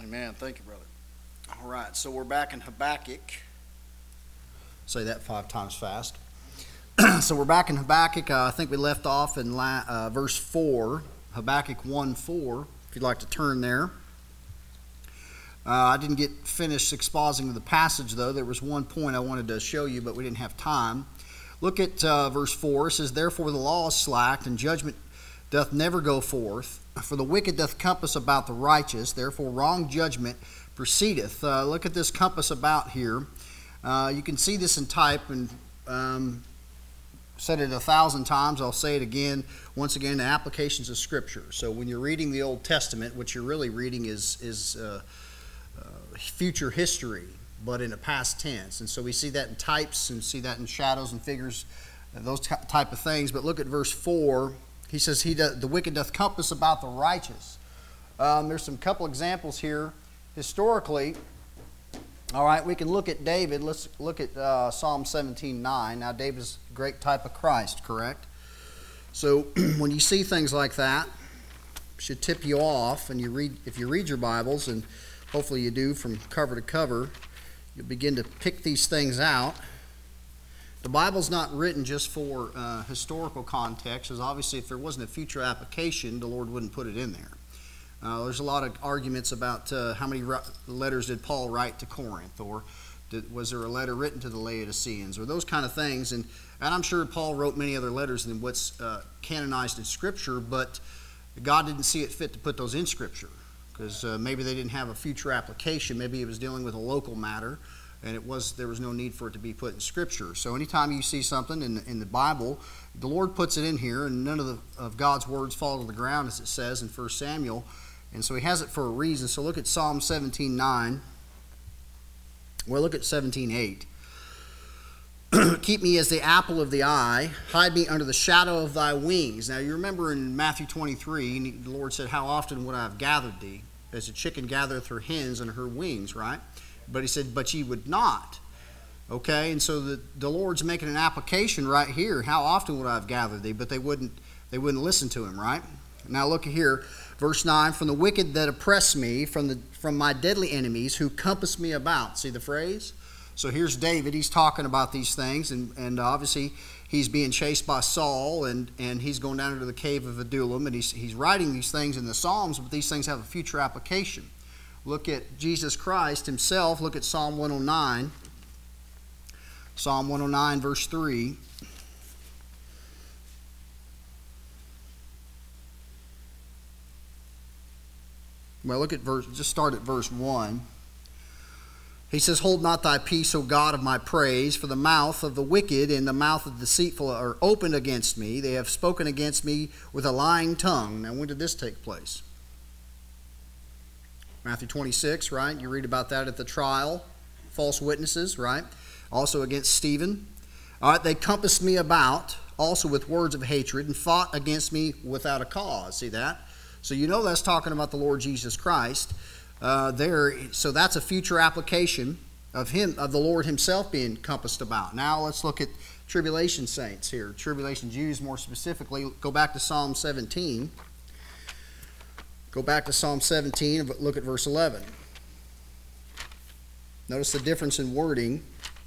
Amen. Thank you, brother. All right, so we're back in Habakkuk. Say that 5 times fast. So we're back in Habakkuk. I think we left off in verse 4, Habakkuk 1:4, if you'd like to turn there. I didn't get finished expositing the passage, though. There was one point I wanted to show you, but we didn't have time. Look at verse 4. It says, "Therefore the law is slacked, and judgment doth never go forth. For the wicked doth compass about the righteous, therefore wrong judgment proceedeth." Look at this compass about here. You can see this in type, and said it 1,000 times. I'll say it again. Once again, the applications of Scripture. So when you're reading the Old Testament, what you're really reading is future history, but in a past tense. And so we see that in types and see that in shadows and figures, those type of things. But look at verse 4. He says, the wicked doth compass about the righteous. There's some couple examples here. Historically, all right, we can look at David. Let's look at Psalm 17:9. Now, David's a great type of Christ, correct? So when you see things like that, it should tip you off. And if you read your Bibles, and hopefully you do from cover to cover, you'll begin to pick these things out. The Bible's not written just for historical context, because obviously if there wasn't a future application, the Lord wouldn't put it in there. There's a lot of arguments about how many letters did Paul write to Corinth, or was there a letter written to the Laodiceans, or those kind of things. And I'm sure Paul wrote many other letters than what's canonized in Scripture, but God didn't see it fit to put those in Scripture, because maybe they didn't have a future application. Maybe it was dealing with a local matter, and there was no need for it to be put in Scripture. So anytime you see something in the Bible, the Lord puts it in here, and none of God's words fall to the ground, as it says in 1 Samuel. And so he has it for a reason. So look at Psalm 17:9. Well, look at 17:8. "Keep me as the apple of the eye. Hide me under the shadow of thy wings." Now, you remember in Matthew 23, the Lord said, "How often would I have gathered thee? As a chicken gathereth her hens under her wings," right? But he said, "But ye would not." Okay, and so the Lord's making an application right here. How often would I have gathered thee? But they wouldn't listen to him, right? Now look here, verse 9, "From the wicked that oppress me, from my deadly enemies who compass me about." See the phrase? So here's David. He's talking about these things, and obviously he's being chased by Saul, and he's going down into the cave of Adullam, and he's writing these things in the Psalms, but these things have a future application. Look at Jesus Christ himself. Look at Psalm 109. Psalm 109, verse 3. Well, just start at verse 1. He says, "Hold not thy peace, O God of my praise, for the mouth of the wicked and the mouth of the deceitful are opened against me. They have spoken against me with a lying tongue." Now, when did this take place? Matthew 26, right? You read about that at the trial. False witnesses, right? Also against Stephen. All right, "They compassed me about, also with words of hatred, and fought against me without a cause." See that? So you know that's talking about the Lord Jesus Christ there. So that's a future application of the Lord himself being compassed about. Now let's look at tribulation saints here. Tribulation Jews more specifically. Go back to Psalm 17. Go back to Psalm 17 and look at verse 11. Notice the difference in wording.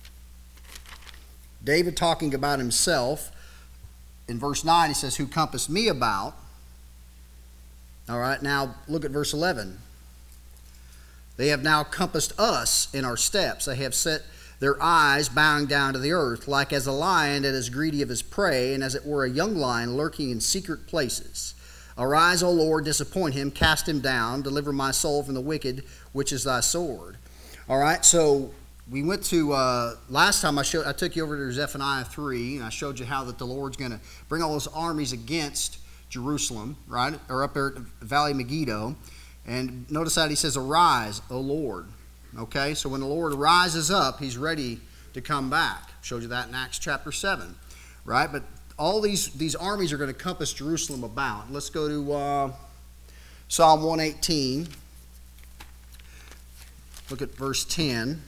David talking about himself. In verse 9 he says, "Who compassed me about." All right, now look at verse 11. "They have now compassed us in our steps. They have set their eyes bowing down to the earth, like as a lion that is greedy of his prey, and as it were a young lion lurking in secret places. Arise, O Lord, disappoint him, cast him down, deliver my soul from the wicked, which is thy sword." All right, so we went to, last time I took you over to Zephaniah 3, and I showed you how that the Lord's going to bring all those armies against Jerusalem, right, or up there at the Valley of Megiddo. And notice that he says, "Arise, O Lord." Okay, so when the Lord rises up, he's ready to come back. Showed you that in Acts chapter 7, right? But all these armies are going to compass Jerusalem about. Let's go to Psalm 118. Look at verse 10.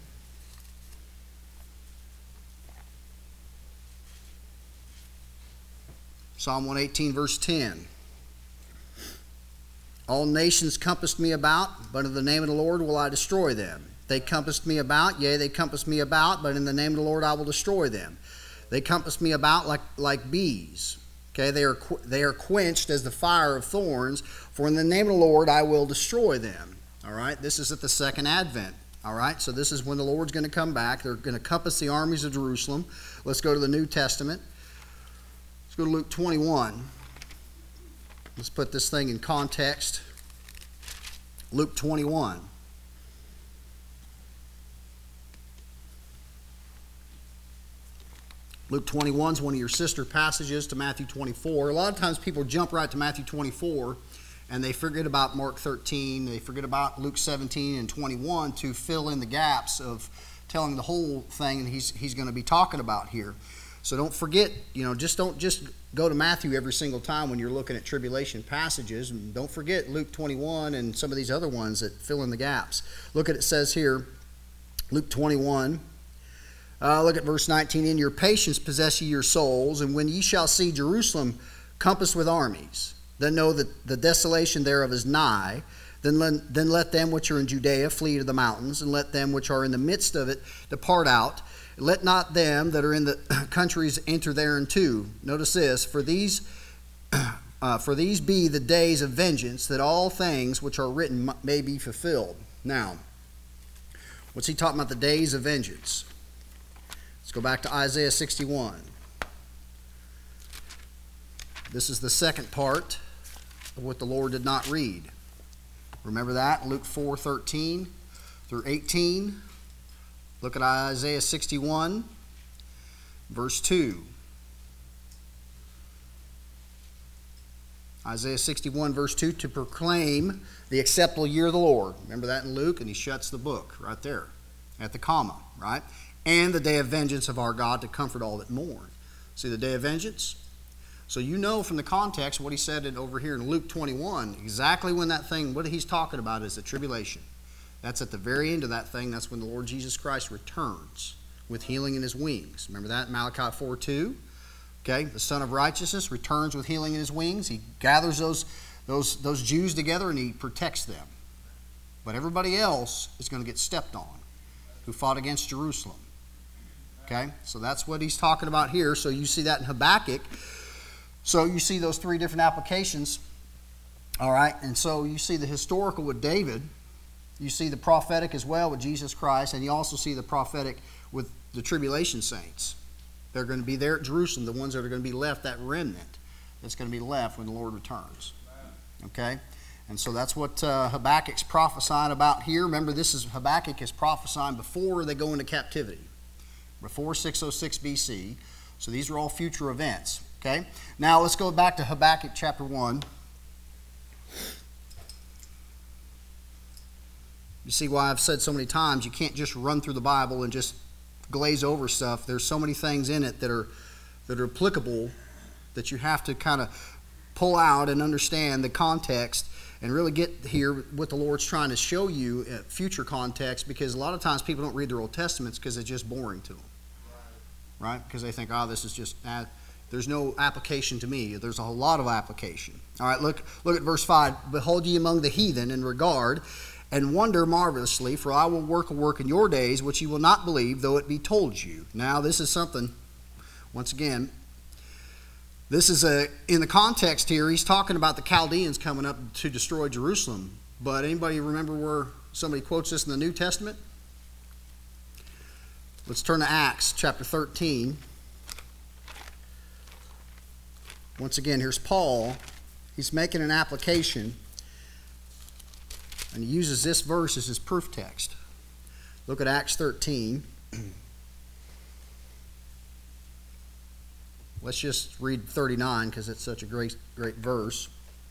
Psalm 118, verse 10. All nations compassed me about, but in the name of the Lord will I destroy them. They compassed me about, yea, they compassed me about, but in the name of the Lord I will destroy them. They compassed me about like bees. Okay, they are quenched as the fire of thorns, for in the name of the Lord I will destroy them. All right, this is at the second advent. All right, so this is when the Lord's going to come back. They're going to compass the armies of Jerusalem. Let's go to the New Testament. Let's go to Luke 21. Let's put this thing in context. Luke 21. Luke 21 is one of your sister passages to Matthew 24. A lot of times people jump right to Matthew 24 and they forget about Mark 13. They forget about Luke 17 and 21 to fill in the gaps of telling the whole thing he's going to be talking about here. So don't forget, don't just go to Matthew every single time when you're looking at tribulation passages. And don't forget Luke 21 and some of these other ones that fill in the gaps. Look at it says here, Luke 21. Look at verse 19. In your patience possess ye your souls, and when ye shall see Jerusalem compassed with armies, then know that the desolation thereof is nigh. Then let them which are in Judea flee to the mountains, and let them which are in the midst of it depart out. Let not them that are in the countries enter thereinto. Notice this, for these be the days of vengeance, that all things which are written may be fulfilled. Now, what's he talking about, the days of vengeance? Let's go back to Isaiah 61. This is the second part of what the Lord did not read. Remember that? Luke 4:13 through 18. Look at Isaiah 61, verse 2. Isaiah 61, verse 2, to proclaim the acceptable year of the Lord. Remember that in Luke? And he shuts the book right there at the comma, right? And the day of vengeance of our God to comfort all that mourn. See the day of vengeance? So you know from the context what he said over here in Luke 21, exactly when that thing, what he's talking about is the tribulation. That's at the very end of that thing. That's when the Lord Jesus Christ returns with healing in his wings. Remember that in Malachi 4:2? Okay, the Son of Righteousness returns with healing in his wings. He gathers those Jews together and he protects them. But everybody else is going to get stepped on who fought against Jerusalem. Okay, so that's what he's talking about here. So you see that in Habakkuk. So you see those three different applications. All right, and so you see the historical with David. You see the prophetic as well with Jesus Christ, and you also see the prophetic with the tribulation saints. They're going to be there at Jerusalem, the ones that are going to be left, that remnant that's going to be left when the Lord returns. Okay? And so that's what Habakkuk's prophesying about here. Remember, this is Habakkuk is prophesying before they go into captivity, before 606 BC. So these are all future events. Okay? Now let's go back to Habakkuk chapter 1. You see why I've said so many times you can't just run through the Bible and just glaze over stuff. There's so many things in it that are applicable that you have to kind of pull out and understand the context and really get here what the Lord's trying to show you at future context, because a lot of times people don't read their Old Testaments because it's just boring to them. Right? Because they think, this is just, there's no application to me. There's a whole lot of application. All right, look at verse 5. Behold ye among the heathen in regard, and wonder marvelously, for I will work a work in your days which ye will not believe, though it be told you. Now, this is something, once again, this is in the context here, he's talking about the Chaldeans coming up to destroy Jerusalem. But anybody remember where somebody quotes this in the New Testament? Let's turn to Acts chapter 13. Once again, here's Paul. He's making an application, and he uses this verse as his proof text. Look at Acts 13. Let's just read 39 because it's such a great verse.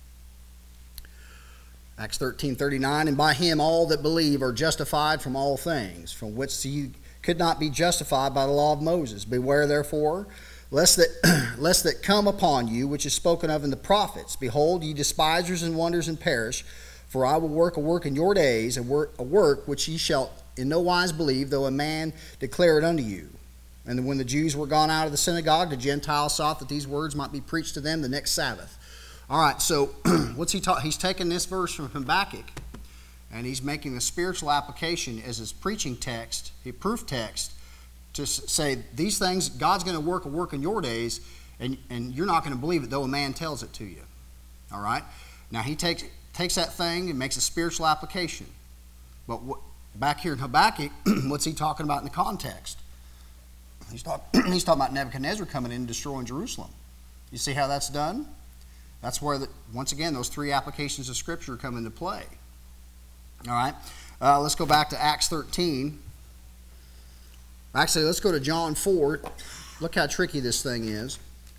Acts 13:39, and by him all that believe are justified from all things, from which ye could not be justified by the law of Moses. Beware therefore, lest that come upon you, which is spoken of in the prophets. Behold, ye despisers and wonders and perish. For I will work a work in your days, a work which ye shall in no wise believe, though a man declare it unto you. And when the Jews were gone out of the synagogue, the Gentiles sought that these words might be preached to them the next Sabbath. All right, so what's he taught? He's taking this verse from Habakkuk, and he's making a spiritual application as his preaching text, his proof text, to say these things, God's going to work a work in your days, and you're not going to believe it, though a man tells it to you. All right? Now, he takes that thing and makes a spiritual application. But back here in Habakkuk, what's he talking about in the context? He's talking about Nebuchadnezzar coming in and destroying Jerusalem. You see how that's done? That's where, once again, those three applications of Scripture come into play. All right? Let's go back to Acts 13. Actually, let's go to John 4. Look how tricky this thing is.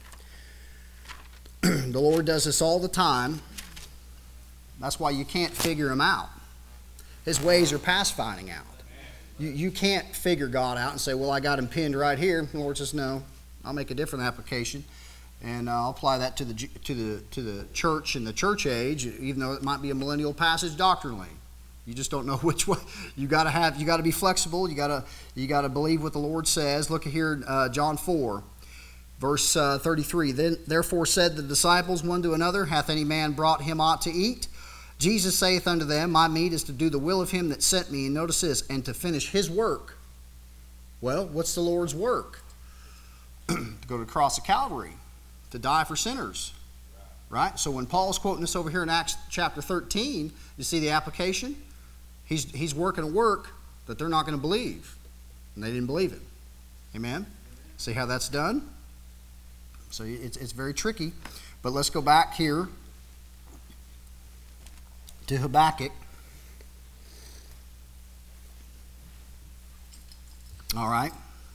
The Lord does this all the time. That's why you can't figure him out. His ways are past finding out. You can't figure God out and say, well, I got him pinned right here. The Lord says, no, I'll make a different application. And I'll apply that to the church and the church age, even though it might be a millennial passage doctrinally. You just don't know which way. You got to be flexible. You got to believe what the Lord says. Look at here, John 4, verse 33. Then therefore said the disciples one to another, hath any man brought him aught to eat? Jesus saith unto them, my meat is to do the will of him that sent me. And notice this, and to finish his work. Well, what's the Lord's work? To go to the cross of Calvary, to die for sinners. Right? So when Paul's quoting this over here in Acts chapter 13, you see the application? He's working a work that they're not going to believe. And they didn't believe it. Amen? See how that's done? So it's very tricky. But let's go back here to Habakkuk. All right.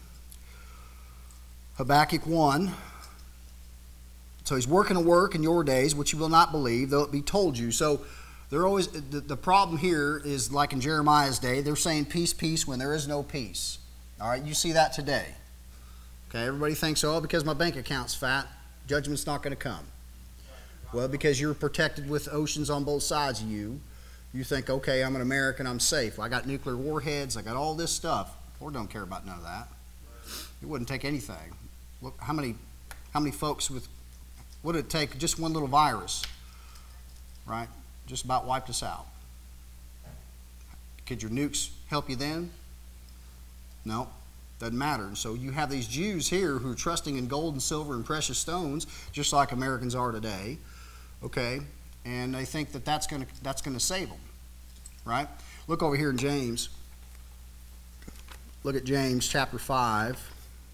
Habakkuk 1. So he's working a work in your days, which you will not believe, though it be told you. So they're always the problem here is like in Jeremiah's day, they're saying peace, peace when there is no peace. All right, you see that today. Okay, everybody thinks, oh, because my bank account's fat, judgment's not going to come. Well, because you're protected with oceans on both sides of you, you think, okay, I'm an American, I'm safe. I got nuclear warheads, I got all this stuff. The Lord don't care about none of that. It wouldn't take anything. Look, how many folks with, what would it take? Just one little virus, right? Just about wiped us out. Could your nukes help you then? No, doesn't matter. And so you have these Jews here who are trusting in gold and silver and precious stones, just like Americans are today. Okay, and they think that that's going to save them, right? Look over here in James. Look at James chapter 5.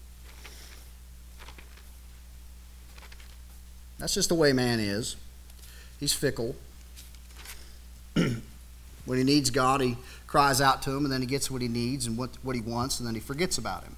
That's just the way man is. He's fickle. When he needs God, he cries out to him, and then he gets what he needs and what he wants, and then he forgets about him.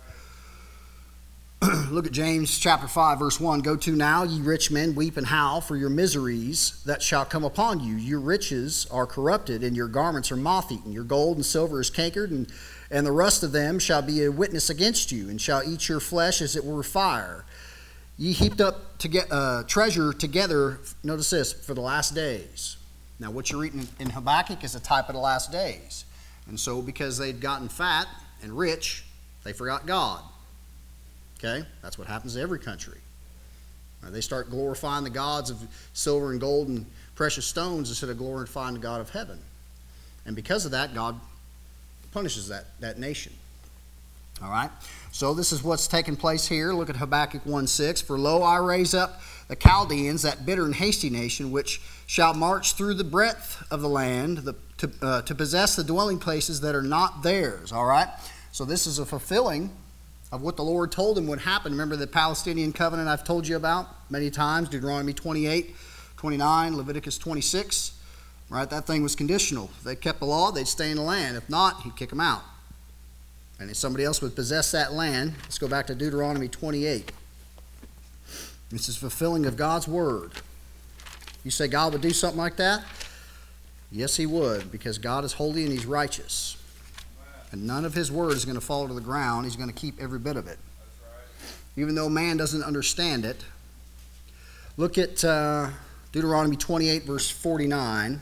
Look at James chapter 5, verse 1. Go to now, ye rich men, weep and howl for your miseries that shall come upon you. Your riches are corrupted, and your garments are moth-eaten. Your gold and silver is cankered, and the rust of them shall be a witness against you, and shall eat your flesh as it were fire. Ye heaped up treasure together, notice this, for the last days. Now, what you're reading in Habakkuk is a type of the last days. And so, because they'd gotten fat and rich, they forgot God. Okay? That's what happens to every country. They start glorifying the gods of silver and gold and precious stones instead of glorifying the God of heaven. And because of that, God punishes that nation. All right? So this is what's taking place here. Look at Habakkuk 1:6. For lo, I raise up the Chaldeans, that bitter and hasty nation, which shall march through the breadth of the land to possess the dwelling places that are not theirs. All right? So this is a fulfilling of what the Lord told him would happen. Remember the Palestinian covenant I've told you about many times, Deuteronomy 28, 29, Leviticus 26. Right? That thing was conditional. If they kept the law, they'd stay in the land. If not, he'd kick them out. And if somebody else would possess that land, let's go back to Deuteronomy 28. This is fulfilling of God's word. You say God would do something like that? Yes, he would, because God is holy and he's righteous. And none of his word is going to fall to the ground. He's going to keep every bit of it. Even though man doesn't understand it. Look at Deuteronomy 28, verse 49.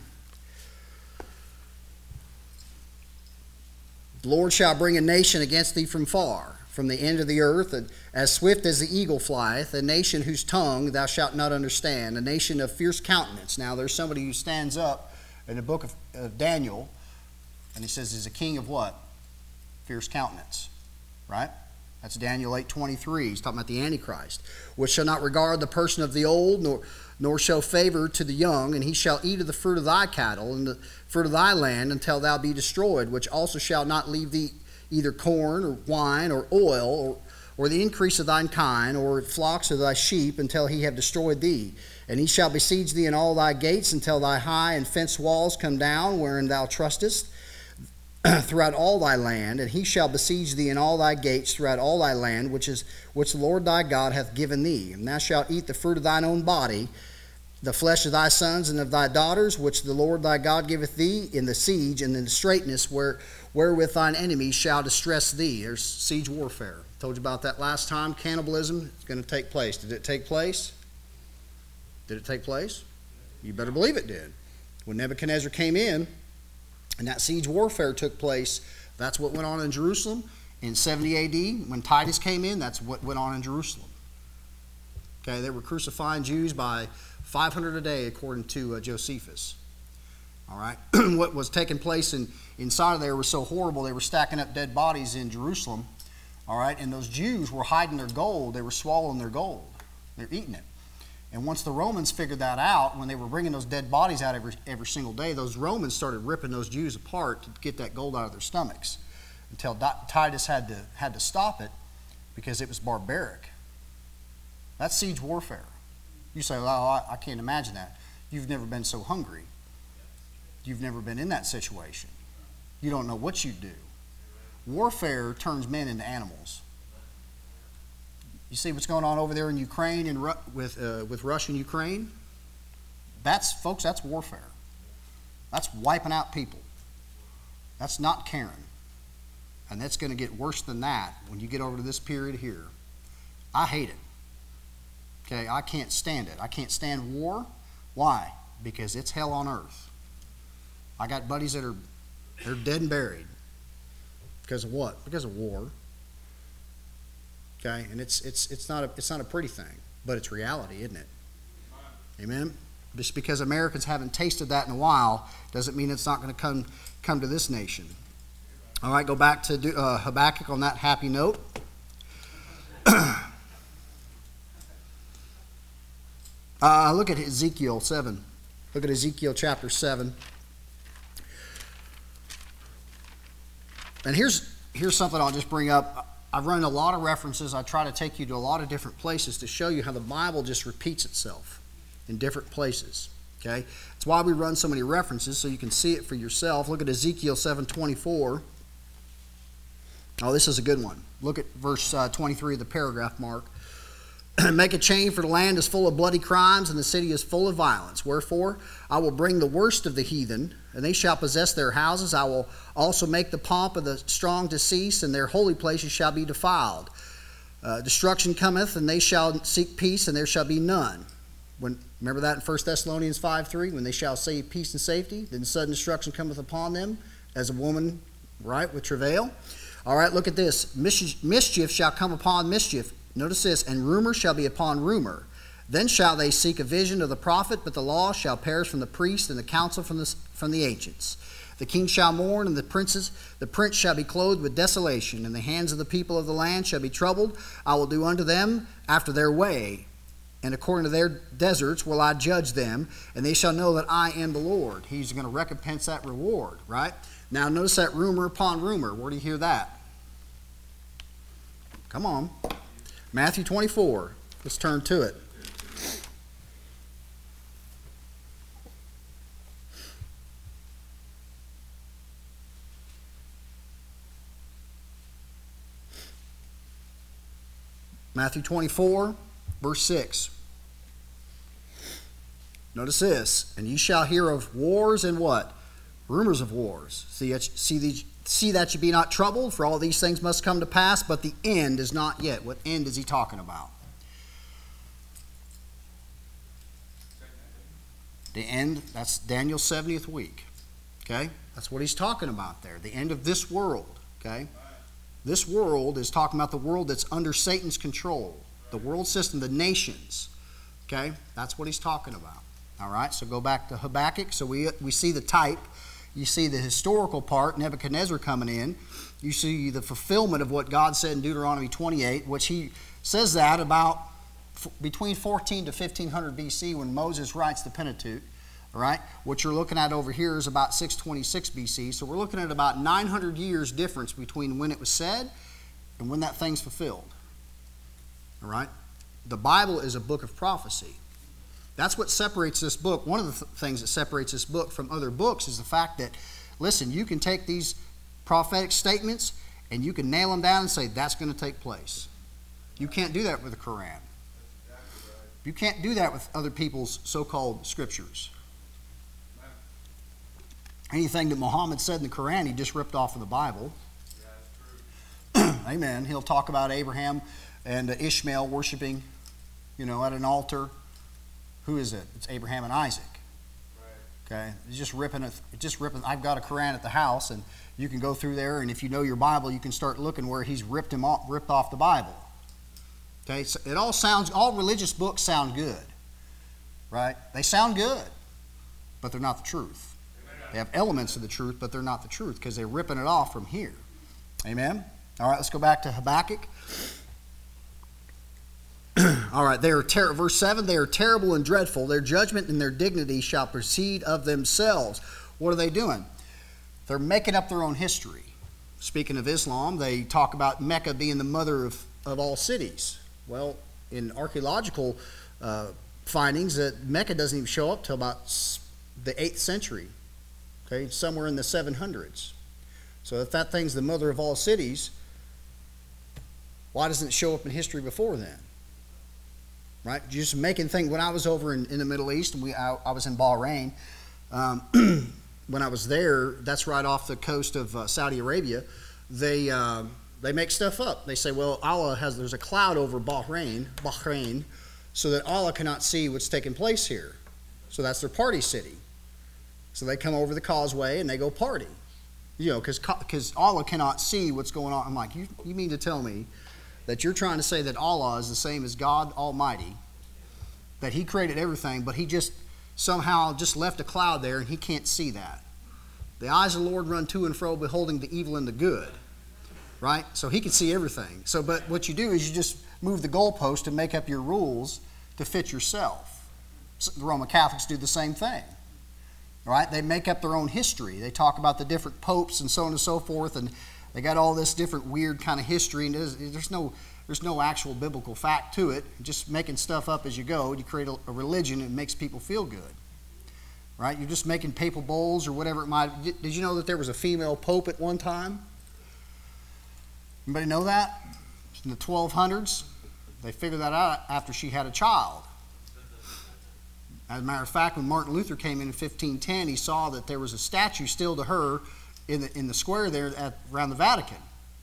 The Lord shall bring a nation against thee from far, from the end of the earth, and as swift as the eagle flieth, a nation whose tongue thou shalt not understand, a nation of fierce countenance. Now there's somebody who stands up in the book of Daniel, and he says he's a king of what? Fierce countenance, right? That's Daniel 8:23. He's talking about the Antichrist, which shall not regard the person of the old, nor show favor to the young, and he shall eat of the fruit of thy cattle and the fruit of thy land until thou be destroyed, which also shall not leave thee either corn or wine or oil or the increase of thine kind or flocks of thy sheep until he have destroyed thee. And he shall besiege thee in all thy gates until thy high and fenced walls come down, wherein thou trustest, throughout all thy land, and he shall besiege thee in all thy gates throughout all thy land, which the Lord thy God hath given thee. And thou shalt eat the fruit of thine own body, the flesh of thy sons and of thy daughters, which the Lord thy God giveth thee in the siege and in the straitness wherewith thine enemies shall distress thee. There's siege warfare. Told you about that last time. Cannibalism is going to take place. Did it take place? Did it take place? You better believe it did. When Nebuchadnezzar came in, and that siege warfare took place, that's what went on in Jerusalem. In 70 AD, when Titus came in, that's what went on in Jerusalem. Okay, they were crucifying Jews by 500 a day, according to Josephus. All right, what was taking place inside of there was so horrible, they were stacking up dead bodies in Jerusalem. All right, and those Jews were hiding their gold. They were swallowing their gold. They're eating it. And once the Romans figured that out, when they were bringing those dead bodies out every single day, those Romans started ripping those Jews apart to get that gold out of their stomachs, until Titus had to stop it because it was barbaric. That's siege warfare. You say, well, I can't imagine that. You've never been so hungry. You've never been in that situation. You don't know what you'd do. Warfare turns men into animals. You see what's going on over there in Ukraine and with Russia and Ukraine? That's warfare. That's wiping out people. That's not caring. And that's going to get worse than that when you get over to this period here. I hate it. Okay, I can't stand it. I can't stand war. Why? Because it's hell on earth. I got buddies that are dead and buried. Because of what? Because of war. Okay, and it's not a pretty thing, but it's reality, isn't it? Amen. Just because Americans haven't tasted that in a while doesn't mean it's not going to come to this nation. All right, go back to Habakkuk on that happy note. Look at Ezekiel 7. Look at Ezekiel chapter 7. And here's something I'll just bring up. I've run a lot of references. I try to take you to a lot of different places to show you how the Bible just repeats itself in different places. Okay? That's why we run so many references, so you can see it for yourself. Look at Ezekiel 7:24. Oh, this is a good one. Look at verse 23 of the paragraph mark. Make a chain, for the land is full of bloody crimes, and the city is full of violence. Wherefore, I will bring the worst of the heathen, and they shall possess their houses. I will also make the pomp of the strong to cease, and their holy places shall be defiled. Destruction cometh, and they shall seek peace, and there shall be none. Remember that in 1 Thessalonians 5:3, when they shall say peace and safety, then sudden destruction cometh upon them, as a woman, right, with travail. All right, look at this. Mischief shall come upon mischief. Notice this, and rumor shall be upon rumor. Then shall they seek a vision of the prophet, but the law shall perish from the priest, and the counsel from the ancients. The king shall mourn, and the prince shall be clothed with desolation, and the hands of the people of the land shall be troubled. I will do unto them after their way, and according to their deserts will I judge them, and they shall know that I am the Lord. He's going to recompense that reward, right? Now notice that rumor upon rumor. Where do you hear that? Come on. Matthew 24. Let's turn to it. Matthew 24, verse 6. Notice this. And ye shall hear of wars and what? Rumors of wars. See that you be not troubled, for all these things must come to pass, but the end is not yet. What end is he talking about? The end, that's Daniel's 70th week. Okay? That's what he's talking about there. The end of this world. Okay? This world is talking about the world that's under Satan's control. The world system, the nations. Okay? That's what he's talking about. All right? So go back to Habakkuk. So we see the type. You see the historical part, Nebuchadnezzar coming in. You see the fulfillment of what God said in Deuteronomy 28, which he says that about between 14 to 1500 BC when Moses writes the Pentateuch. All right? What you're looking at over here is about 626 BC. So we're looking at about 900 years difference between when it was said and when that thing's fulfilled. All right? The Bible is a book of prophecy. That's what separates this book. One of the things that separates this book from other books is the fact that, listen, you can take these prophetic statements and you can nail them down and say that's going to take place. You can't do that with the Quran. You can't do that with other people's so-called scriptures. Anything that Muhammad said in the Quran, he just ripped off of the Bible. Amen. He'll talk about Abraham and Ishmael worshiping, at an altar. Who is it? It's Abraham and Isaac. Okay, it's just ripping. I've got a Quran at the house, and you can go through there, and if you know your Bible, you can start looking where he's ripped off the Bible. Okay, so all religious books sound good, right? They sound good, but they're not the truth. They have elements of the truth, but they're not the truth because they're ripping it off from here. Amen. All right, let's go back to Habakkuk. All right, verse 7, they are terrible and dreadful. Their judgment and their dignity shall proceed of themselves. What are they doing? They're making up their own history. Speaking of Islam, they talk about Mecca being the mother of all cities. Well, in archaeological findings, that Mecca doesn't even show up till about the 8th century, okay, somewhere in the 700s. So if that thing's the mother of all cities, why doesn't it show up in history before then? Right? Just making things. When I was over in the Middle East, and I was in Bahrain, when I was there, that's right off the coast of Saudi Arabia. They make stuff up. They say, well, there's a cloud over Bahrain, so that Allah cannot see what's taking place here. So that's their party city. So they come over the causeway and they go party. Because Allah cannot see what's going on. I'm like, you mean to tell me that you're trying to say that Allah is the same as God Almighty, that He created everything, but He just somehow just left a cloud there and He can't see that. The eyes of the Lord run to and fro, beholding the evil and the good. Right? So He can see everything. But what you do is you just move the goalpost and make up your rules to fit yourself. So the Roman Catholics do the same thing. Right? They make up their own history. They talk about the different popes and so on and so forth, and they got all this different weird kind of history, and there's no actual biblical fact to it. Just making stuff up as you go. You create a religion and it makes people feel good. Right? You're just making papal bulls or whatever it might. Did you know that there was a female pope at one time? Anybody know that? In the 1200s, they figured that out after she had a child. As a matter of fact, when Martin Luther came in 1510, he saw that there was a statue still to her in the square there around the Vatican.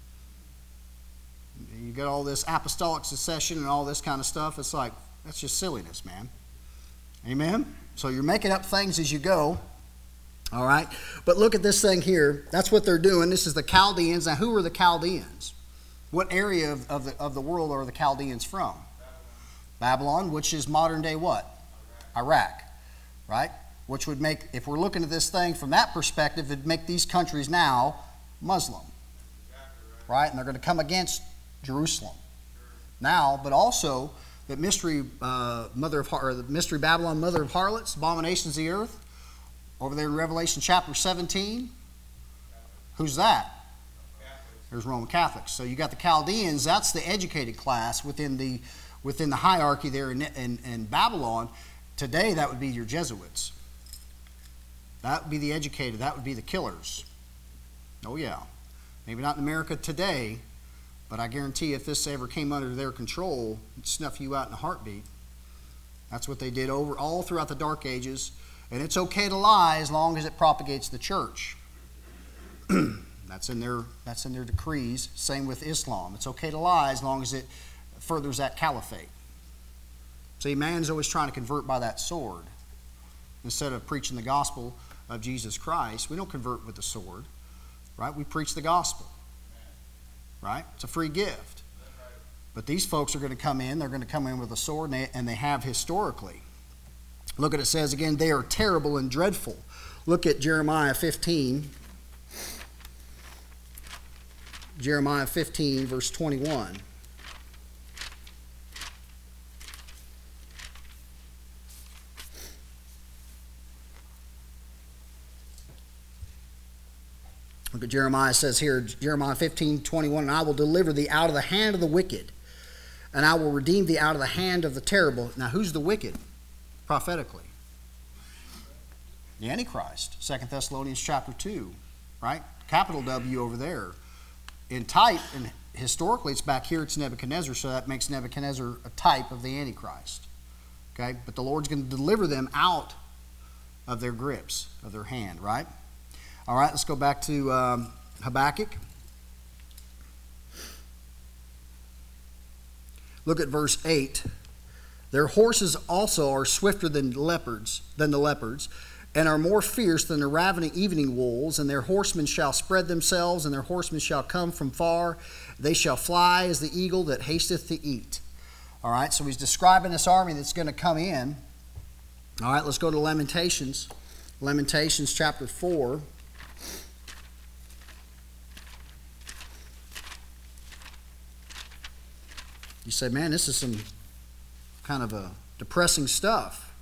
You got all this apostolic succession and all this kind of stuff. It's like, that's just silliness, man. Amen? So you're making up things as you go. All right? But look at this thing here. That's what they're doing. This is the Chaldeans. Now, who are the Chaldeans? What area of the world are the Chaldeans from? Babylon, which is modern day what? Iraq. Right? Which would make, if we're looking at this thing from that perspective, it'd make these countries now Muslim. Right? And they're going to come against Jerusalem. Now, but also the mystery Babylon, mother of harlots, abominations of the earth, over there in Revelation chapter 17. Who's that? There's Roman Catholics. So you got the Chaldeans, that's the educated class within the hierarchy there in Babylon. Today, that would be your Jesuits. That would be the educated. That would be the killers. Oh, yeah. Maybe not in America today, but I guarantee if this ever came under their control, it'd snuff you out in a heartbeat. That's what they did all throughout the Dark Ages. And it's okay to lie as long as it propagates the church. That's in their decrees. Same with Islam. It's okay to lie as long as it furthers that caliphate. See, man's always trying to convert by that sword. Instead of preaching the gospel of Jesus Christ, we don't convert with the sword, right? We preach the gospel. right? It's a free gift. But these folks are going to come in. They're going to come in with a sword, and they have historically. Look at it says again, they are terrible and dreadful. Look at Jeremiah 15. Jeremiah 15, verse 21. Look at Jeremiah says here, Jeremiah 15:21, and I will deliver thee out of the hand of the wicked, and I will redeem thee out of the hand of the terrible. Now, who's the wicked prophetically? The Antichrist. 2 Thessalonians chapter 2, right? Capital W over there. In type, and historically it's back here, it's Nebuchadnezzar, so that makes Nebuchadnezzar a type of the Antichrist. Okay? But the Lord's going to deliver them out of their grips, of their hand, right? All right, let's go back to Habakkuk. Look at verse 8. Their horses also are swifter than the leopards, and are more fierce than the ravening evening wolves, and their horsemen shall spread themselves, and their horsemen shall come from far. They shall fly as the eagle that hasteth to eat. All right, so he's describing this army that's going to come in. All right, let's go to Lamentations. Lamentations chapter 4. You say, man, this is some kind of a depressing stuff.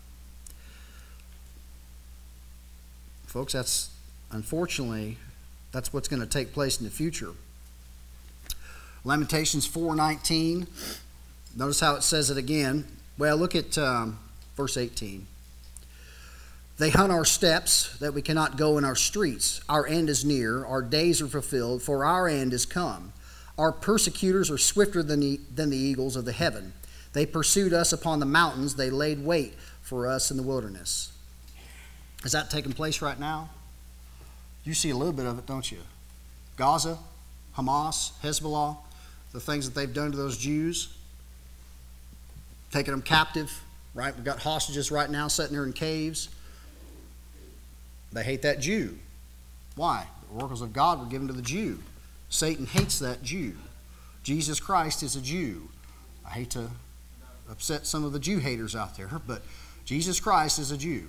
Folks, unfortunately, that's what's going to take place in the future. Lamentations 4:19. Notice how it says it again. Well, look at verse 18. They hunt our steps, that we cannot go in our streets. Our end is near, our days are fulfilled, for our end is come. Our persecutors are swifter than the eagles of the heaven. They pursued us upon the mountains. They laid wait for us in the wilderness. Is that taking place right now? You see a little bit of it, don't you? Gaza, Hamas, Hezbollah, the things that they've done to those Jews, taking them captive, right? We've got hostages right now sitting there in caves. They hate that Jew. Why? The oracles of God were given to the Jew. Satan hates that Jew. Jesus Christ is a Jew. I hate to upset some of the Jew haters out there, but Jesus Christ is a Jew.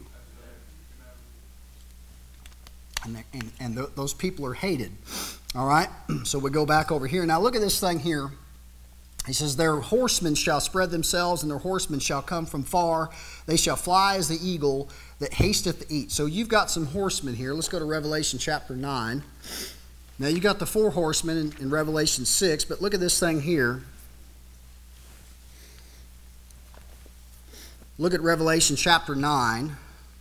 And those people are hated. All right? So we go back over here. Now look at this thing here. He says, their horsemen shall spread themselves, and their horsemen shall come from far. They shall fly as the eagle that hasteth to eat. So you've got some horsemen here. Let's go to Revelation chapter 9. Now you got the four horsemen in Revelation 6, but look at this thing here. Look at Revelation chapter 9.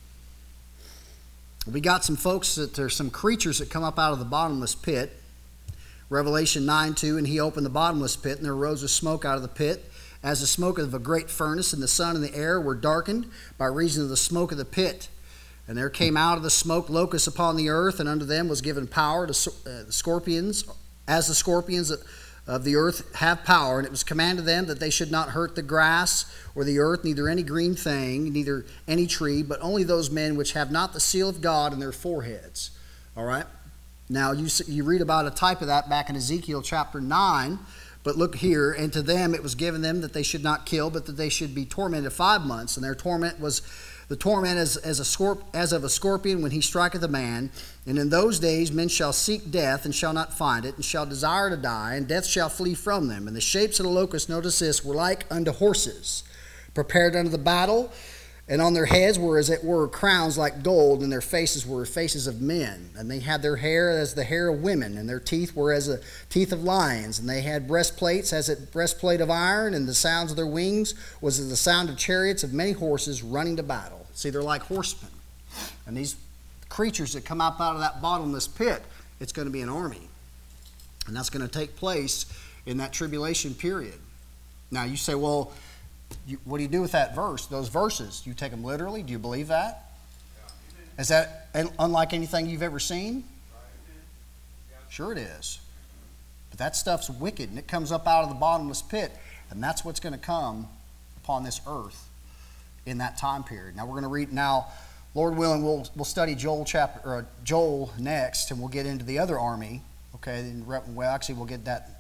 We got some folks that there's some creatures that come up out of the bottomless pit. Revelation 9:2, and he opened the bottomless pit, and there arose a smoke out of the pit, as the smoke of a great furnace, and the sun and the air were darkened by reason of the smoke of the pit. And there came out of the smoke locusts upon the earth, and unto them was given power to the scorpions, as the scorpions of the earth have power. And it was commanded them that they should not hurt the grass or the earth, neither any green thing, neither any tree, but only those men which have not the seal of God in their foreheads. All right? Now, you read about a type of that back in Ezekiel chapter 9, but look here, and to them it was given them that they should not kill, but that they should be tormented 5 months, and their torment was the torment as of a scorpion when he striketh a man. And in those days men shall seek death, and shall not find it, and shall desire to die, and death shall flee from them. And the shapes of the locusts, notice this, were like unto horses, prepared unto the battle, and on their heads were as it were crowns like gold, and their faces were faces of men. And they had their hair as the hair of women, and their teeth were as the teeth of lions. And they had breastplates as a breastplate of iron, and the sounds of their wings was as the sound of chariots of many horses running to battle. See, they're like horsemen. And these creatures that come up out of that bottomless pit, it's going to be an army. And that's going to take place in that tribulation period. Now, you say, well, what do you do with that verse, those verses? Do you take them literally? Do you believe that? Is that unlike anything you've ever seen? Sure it is. But that stuff's wicked, and it comes up out of the bottomless pit, and that's what's going to come upon this earth in that time period. Now we're going to read now, Lord willing, we'll study Joel next, and we'll get into the other army. Okay, we'll get that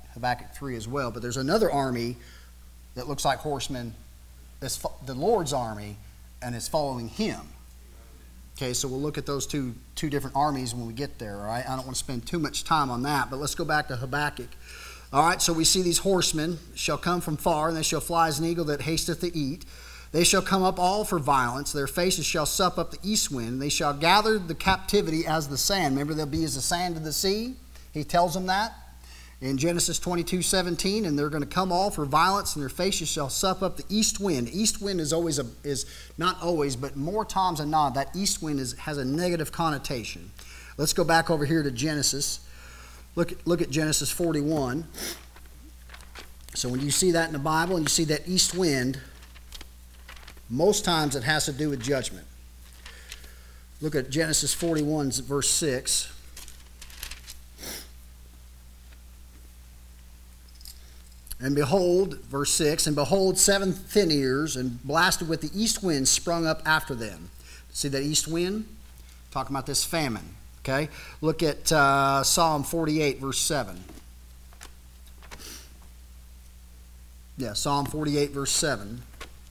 Habakkuk 3 as well. But there's another army that looks like horsemen. That's the Lord's army, and it's following him. Okay, so we'll look at those two different armies when we get there, all right? I don't want to spend too much time on that, but let's go back to Habakkuk. All right, so we see these horsemen shall come from far, and they shall fly as an eagle that hasteth to eat. They shall come up all for violence. Their faces shall sup up the east wind. They shall gather the captivity as the sand. Remember, they'll be as the sand of the sea. He tells them that in Genesis 22:17, and they're going to come all for violence, and their faces shall sup up the east wind. East wind is always is not always, but more times than not, that east wind has a negative connotation. Let's go back over here to Genesis. Look at Genesis 41. So when you see that in the Bible and you see that east wind, most times it has to do with judgment. Look at Genesis 41, verse 6. And behold, verse 6, and behold, 7 thin ears, and blasted with the east wind sprung up after them. See that east wind? Talking about this famine. Okay? Look at Psalm 48, verse 7. Yeah, Psalm 48, verse 7.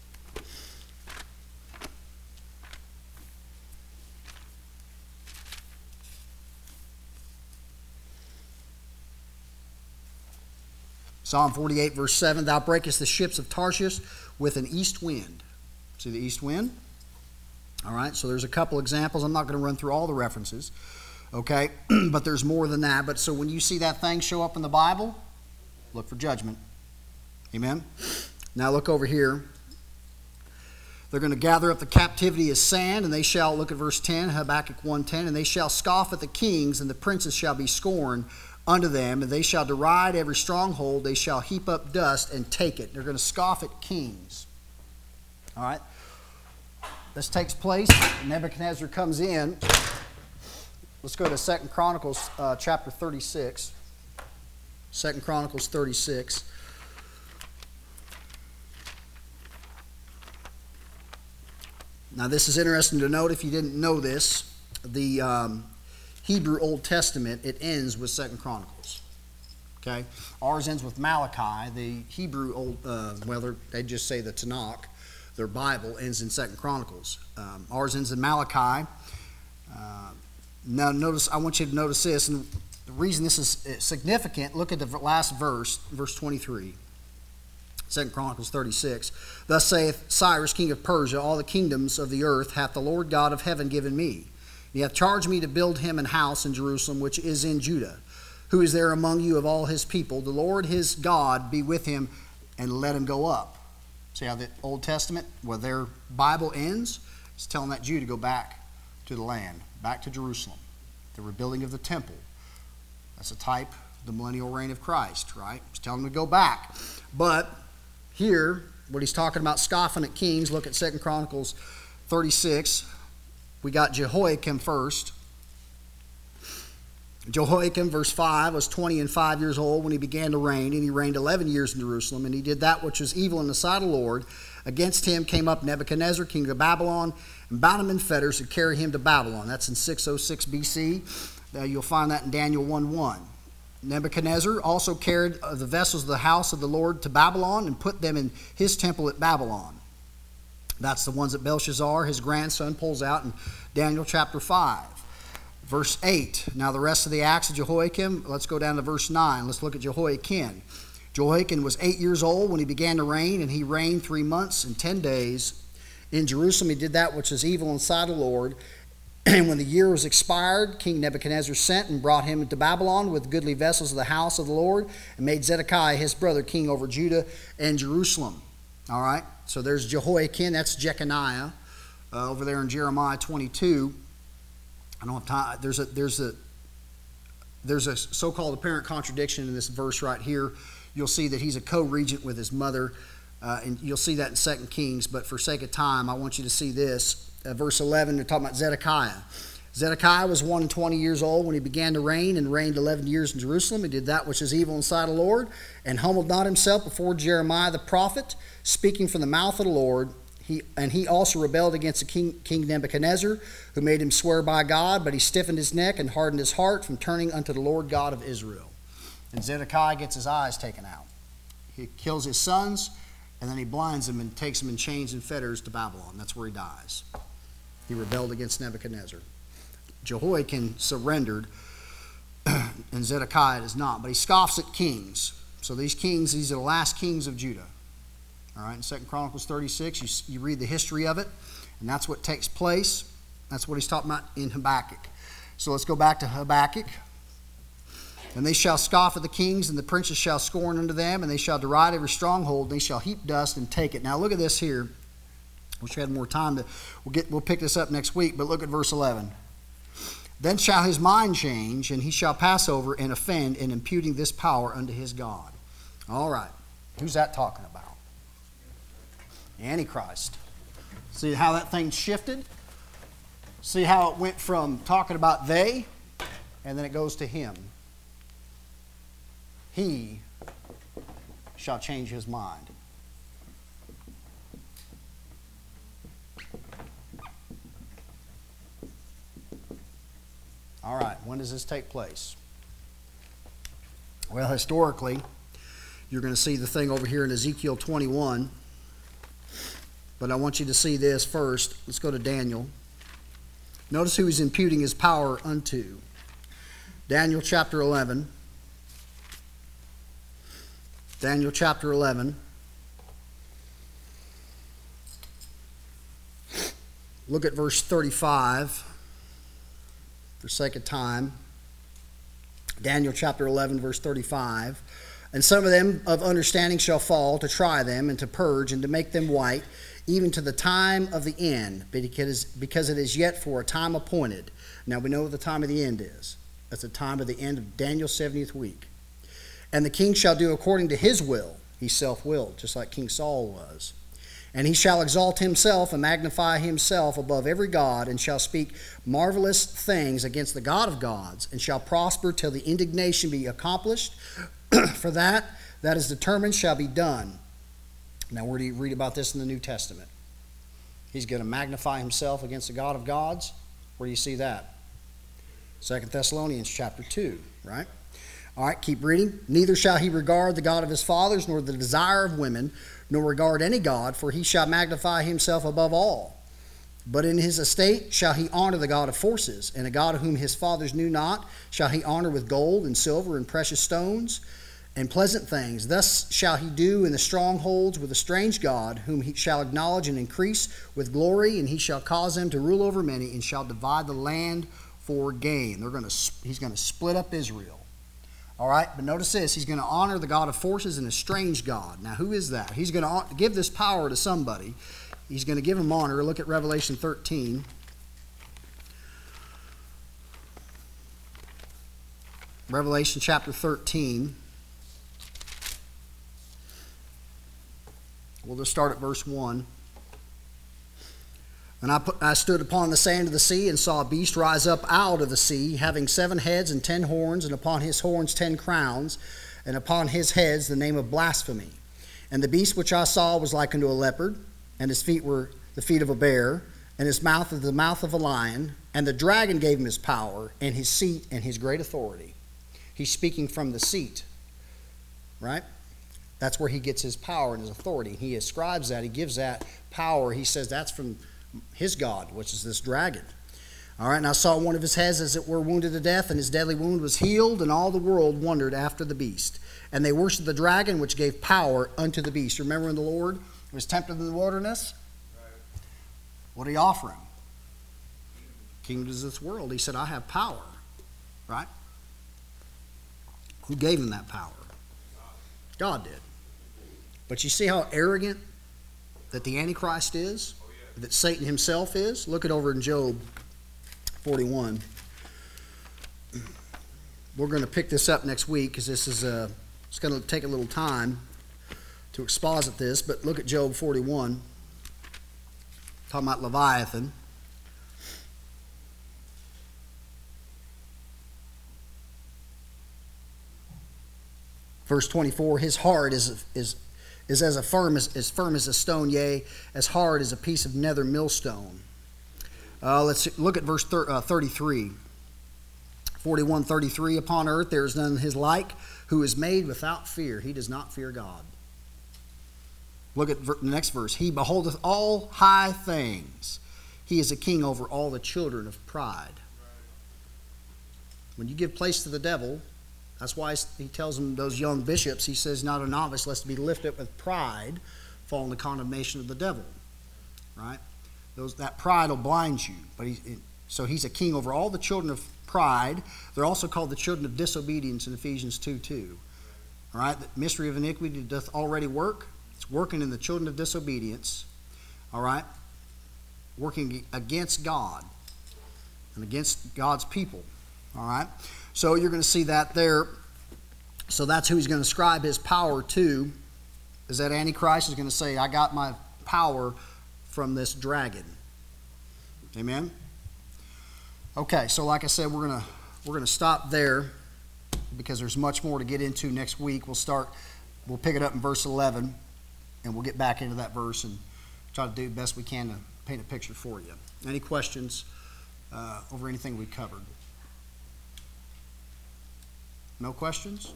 Psalm 48, verse 7, thou breakest the ships of Tarshish with an east wind. See the east wind? All right, so there's a couple examples. I'm not going to run through all the references, okay? But there's more than that. But so when you see that thing show up in the Bible, look for judgment. Amen? Now look over here. They're going to gather up the captivity as sand, and they shall, look at verse 10, Habakkuk 1:10, and they shall scoff at the kings, and the princes shall be scorned unto them, and they shall deride every stronghold. They shall heap up dust and take it. They're going to scoff at kings. All right? This takes place. Nebuchadnezzar comes in. Let's go to 2 Chronicles chapter 36. 2 Chronicles 36. Now this is interesting to note if you didn't know this. The Hebrew Old Testament, it ends with 2 Chronicles. Okay? Ours ends with Malachi. The Hebrew Old, they just say the Tanakh. Their Bible ends in 2 Chronicles. Ours ends in Malachi. Now notice, I want you to notice this, and the reason this is significant, look at the last verse, verse 23. 2 Chronicles 36. Thus saith Cyrus, king of Persia, all the kingdoms of the earth hath the Lord God of heaven given me. He hath charged me to build him an house in Jerusalem, which is in Judah. Who is there among you of all his people? The Lord his God be with him, and let him go up. See how the Old Testament, where their Bible ends, it's telling that Jew to go back to the land, back to Jerusalem. The rebuilding of the temple. That's a type of the millennial reign of Christ, right? It's telling them to go back. But here, what he's talking about scoffing at kings, look at 2 Chronicles 36. We got Jehoiakim first. Jehoiakim, verse 5, was 25 years old when he began to reign, and he reigned 11 years in Jerusalem, and he did that which was evil in the sight of the Lord. Against him came up Nebuchadnezzar, king of Babylon, and bound him in fetters to carry him to Babylon. That's in 606 BC. You'll find that in Daniel 1:1. Nebuchadnezzar also carried the vessels of the house of the Lord to Babylon and put them in his temple at Babylon. That's the ones that Belshazzar, his grandson, pulls out in Daniel chapter 5. Verse 8. Now the rest of the acts of Jehoiakim, let's go down to verse 9. Let's look at Jehoiakim. Jehoiakim was 8 years old when he began to reign, and he reigned 3 months and 10 days. In Jerusalem he did that which is evil in the sight of the Lord. And when the year was expired, King Nebuchadnezzar sent and brought him into Babylon with goodly vessels of the house of the Lord, and made Zedekiah his brother king over Judah and Jerusalem. All right, so there's Jehoiakim, that's Jeconiah, over there in Jeremiah 22. I don't have time. There's a so-called apparent contradiction in this verse right here. You'll see that he's a co-regent with his mother, and you'll see that in 2 Kings. But for sake of time, I want you to see this. Verse 11, they're talking about Zedekiah. Zedekiah was 120 years old when he began to reign, and reigned 11 years in Jerusalem. He did that which is evil in the sight of the Lord, and humbled not himself before Jeremiah the prophet, speaking from the mouth of the Lord. He also rebelled against the king Nebuchadnezzar, who made him swear by God, but he stiffened his neck and hardened his heart from turning unto the Lord God of Israel. And Zedekiah gets his eyes taken out. He kills his sons, and then he blinds them and takes them in chains and fetters to Babylon. That's where he dies. He rebelled against Nebuchadnezzar. Jehoiakim surrendered, and Zedekiah does not. But he scoffs at kings. So these kings, these are the last kings of Judah. All right, in 2 Chronicles 36, you read the history of it, and that's what takes place. That's what he's talking about in Habakkuk. So let's go back to Habakkuk. And they shall scoff at the kings, and the princes shall scorn unto them, and they shall deride every stronghold, and they shall heap dust and take it. Now look at this here. Wish we had more time. We'll pick this up next week, but look at verse 11. Then shall his mind change, and he shall pass over and offend in imputing this power unto his God. All right. Who's that talking about? The Antichrist. See how that thing shifted? See how it went from talking about they, and then it goes to him. He shall change his mind. All right, when does this take place? Well, historically, you're going to see the thing over here in Ezekiel 21. But I want you to see this first. Let's go to Daniel. Notice who he's imputing his power unto. Daniel chapter 11. Daniel chapter 11. Look at verse 35 for sake of time. Daniel chapter 11, verse 35. And some of them of understanding shall fall to try them and to purge and to make them white, even to the time of the end, because it is yet for a time appointed. Now we know what the time of the end is. That's the time of the end of Daniel's 70th week. And the king shall do according to his will. He's self-willed, just like King Saul was. And he shall exalt himself and magnify himself above every god, and shall speak marvelous things against the God of gods, and shall prosper till the indignation be accomplished. For that is determined shall be done. Now, where do you read about this in the New Testament? He's going to magnify himself against the God of gods. Where do you see that? 2 Thessalonians chapter 2, right? All right, keep reading. Neither shall he regard the God of his fathers, nor the desire of women, nor regard any god, for he shall magnify himself above all. But in his estate shall he honor the God of forces, and a God whom his fathers knew not shall he honor with gold and silver and precious stones and pleasant things. Thus shall he do in the strongholds with a strange God, whom he shall acknowledge and increase with glory, and he shall cause them to rule over many, and shall divide the land for gain. He's going to split up Israel. All right, but notice this. He's going to honor the God of forces and a strange God. Now, who is that? He's going to give this power to somebody. He's going to give him honor. Look at Revelation 13. Revelation chapter 13. We'll just start at verse 1. And I stood upon the sand of the sea and saw a beast rise up out of the sea, having 7 heads and 10 horns, and upon his horns 10 crowns, and upon his heads the name of blasphemy. And the beast which I saw was like unto a leopard, and his feet were the feet of a bear, and his mouth is the mouth of a lion. And the dragon gave him his power, and his seat, and his great authority. He's speaking from the seat, right? That's where he gets his power and his authority. He ascribes that. He gives that power. He says that's from his God, which is this dragon. All right, and I saw one of his heads as it were wounded to death, and his deadly wound was healed, and all the world wondered after the beast. And they worshipped the dragon, which gave power unto the beast. Remember when the Lord was tempted in the wilderness? Right. What did he offer him? Kingdoms of this world. He said, I have power. Right? Who gave him that power? God did. But you see how arrogant that the Antichrist is? That Satan himself is? Look it over in Job 41. We're going to pick this up next week because this is it's going to take a little time to exposit this, but look at Job 41. Talking about Leviathan. Verse 24, his heart is as firm as a stone, yea, as hard as a piece of nether millstone. Let's look at verse 33. 41:33, upon earth there is none his like, who is made without fear. He does not fear God. Look at the next verse. He beholdeth all high things. He is a king over all the children of pride. When you give place to the devil, that's why he tells them, those young bishops, he says, not a novice, lest be lifted up with pride, fall in the condemnation of the devil. Right? That pride will blind you. So he's a king over all the children of pride. They're also called the children of disobedience in Ephesians 2:2. All right? The mystery of iniquity doth already work. It's working in the children of disobedience. All right? Working against God and against God's people. All right? So you're going to see that there. So that's who he's going to ascribe his power to. Is that Antichrist is going to say, I got my power from this dragon. Amen? Okay, so like I said, we're going to stop there because there's much more to get into next week. We'll pick it up in verse 11, and we'll get back into that verse and try to do the best we can to paint a picture for you. Any questions over anything we covered? No questions?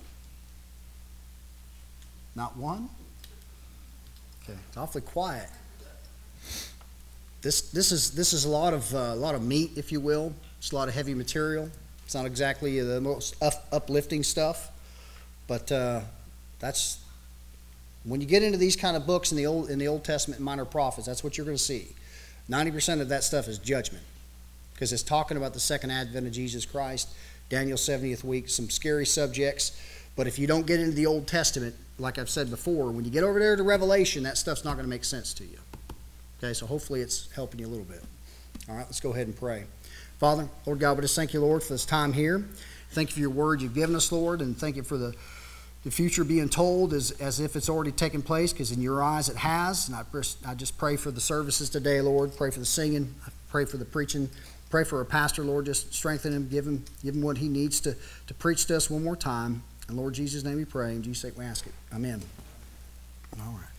Not one? Okay, it's awfully quiet. This is a lot of meat, if you will. It's a lot of heavy material. It's not exactly the most uplifting stuff, but that's when you get into these kind of books in the Old Testament and Minor Prophets. That's what you're going to see. 90% of that stuff is judgment, because it's talking about the second advent of Jesus Christ, Daniel's 70th week, some scary subjects. But if you don't get into the Old Testament, like I've said before, when you get over there to Revelation, that stuff's not going to make sense to you. Okay, so hopefully it's helping you a little bit. All right, let's go ahead and pray. Father, Lord God, we just thank you, Lord, for this time here. Thank you for your word you've given us, Lord, and thank you for the future being told as if it's already taken place, because in your eyes it has. And I just pray for the services today, Lord. Pray for the singing. I pray for the preaching. Pray for our pastor, Lord. Just strengthen him, give him what he needs to preach to us one more time. In Lord Jesus' name we pray. In Jesus' sake we ask it. Amen. All right.